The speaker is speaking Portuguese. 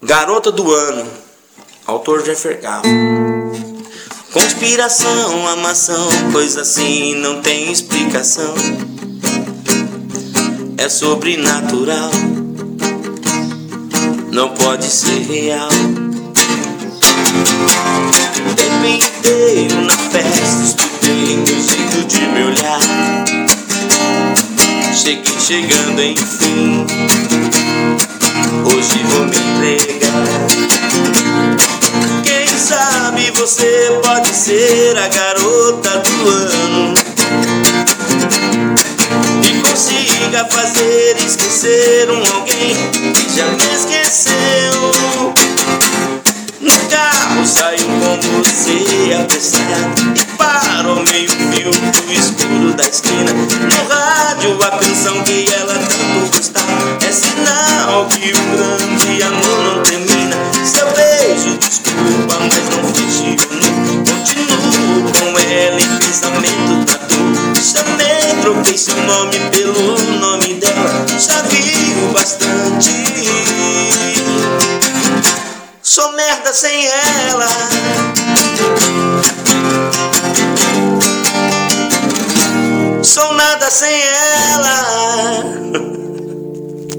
Garota do Ano, autor Jeffer Gafo. Conspiração, amação, coisa assim não tem explicação. É sobrenatural, não pode ser real. O tempo inteiro na festa estudei meu jeito de me olhar. Cheguei chegando enfim, hoje vou me entregar. Quem sabe você pode ser a garota do ano e consiga fazer esquecer alguém que já me esqueceu. No carro saiu com você apressado e parou meio fio no escuro da esquina. No rádio a canção que ela tanto gostava é sinal que o grande amor não termina. Seu beijo desculpa, mas não fingiu. Continuo com ela em pensamento da dor. Chamei, troquei seu nome